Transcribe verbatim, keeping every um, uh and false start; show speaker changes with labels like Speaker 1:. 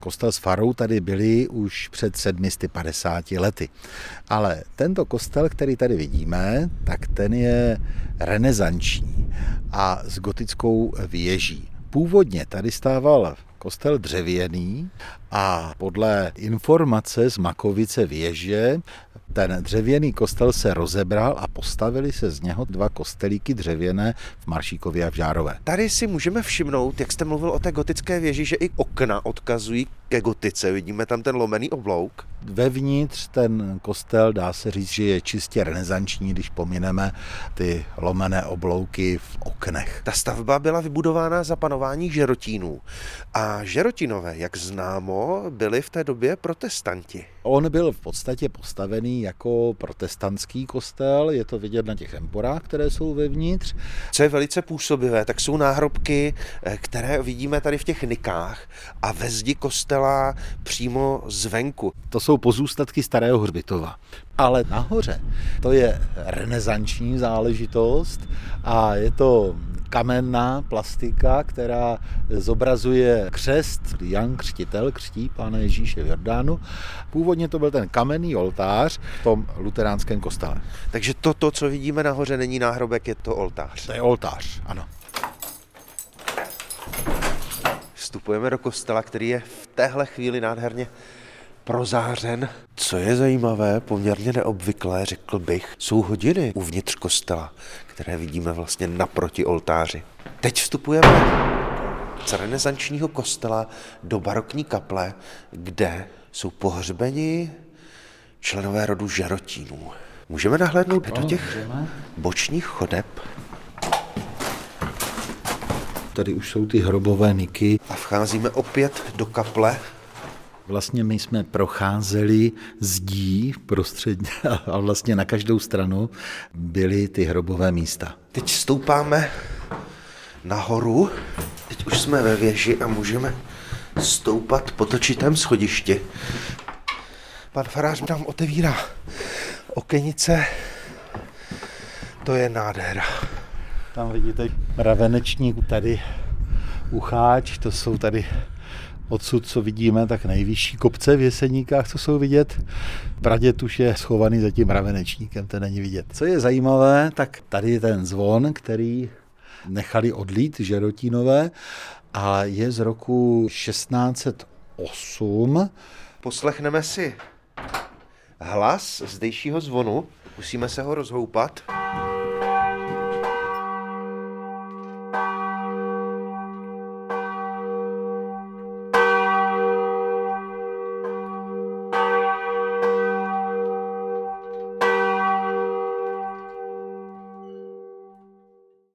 Speaker 1: Kostel s farou tady byly už před sedmi sty padesáti lety. Ale tento kostel, který tady vidíme, tak ten je renesanční a s gotickou věží. Původně tady stával kostel dřevěný a podle informace z Makovice věže ten dřevěný kostel se rozebral a postavili se z něho dva kostelíky dřevěné v Maršíkově a v Žárové.
Speaker 2: Tady si můžeme všimnout, jak jste mluvil o té gotické věži, že i okna odkazují ke gotice. Vidíme tam ten lomený oblouk.
Speaker 1: Vevnitř ten kostel dá se říct, že je čistě renesanční, když pomineme ty lomené oblouky v oknech.
Speaker 2: Ta stavba byla vybudována za panování Žerotínů. A Žerotinové, jak známo, byli v té době protestanti.
Speaker 1: On byl v podstatě postavený jako protestantský kostel, je to vidět na těch emporách, které jsou vevnitř.
Speaker 2: Co je velice působivé, tak jsou náhrobky, které vidíme tady v těch nikách a ve zdi kostela přímo zvenku.
Speaker 1: To jsou pozůstatky starého hřbitova. Ale nahoře to je renesanční záležitost a je to kamenná plastika, která zobrazuje křest. Jan Křtitel křtí Pána Ježíše v Jordánu. Původně to byl ten kamenný oltář v tom luteránském kostele.
Speaker 2: Takže toto, co vidíme nahoře, není náhrobek, je to oltář.
Speaker 1: To je oltář, ano.
Speaker 2: Vstupujeme do kostela, který je v téhle chvíli nádherně prozářen. Co je zajímavé, poměrně neobvyklé, řekl bych, jsou hodiny uvnitř kostela, které vidíme vlastně naproti oltáři. Teď vstupujeme z renesančního kostela do barokní kaple, kde jsou pohřbeni členové rodu Žerotínů. Můžeme nahlédnout do těch bočních chodeb.
Speaker 1: Tady už jsou ty hrobové niky.
Speaker 2: A vcházíme opět do kaple.
Speaker 1: Vlastně my jsme procházeli zdí prostředně a vlastně na každou stranu byly ty hrobové místa.
Speaker 2: Teď stoupáme nahoru. Teď už jsme ve věži a můžeme stoupat po točitém schodišti. Pan farář nám otevírá okenice. To je nádhera.
Speaker 1: Tam vidíte mravenečník, tady ucháč, to jsou tady odsud, co vidíme, tak nejvyšší kopce v Jeseníkách, co jsou vidět. Praděd už je schovaný za tím mravenečníkem, to není vidět. Co je zajímavé, tak tady je ten zvon, který nechali odlít Žerotínové a je z roku šestnáct set osm.
Speaker 2: Poslechneme si hlas zdejšího zvonu, musíme se ho rozhoupat.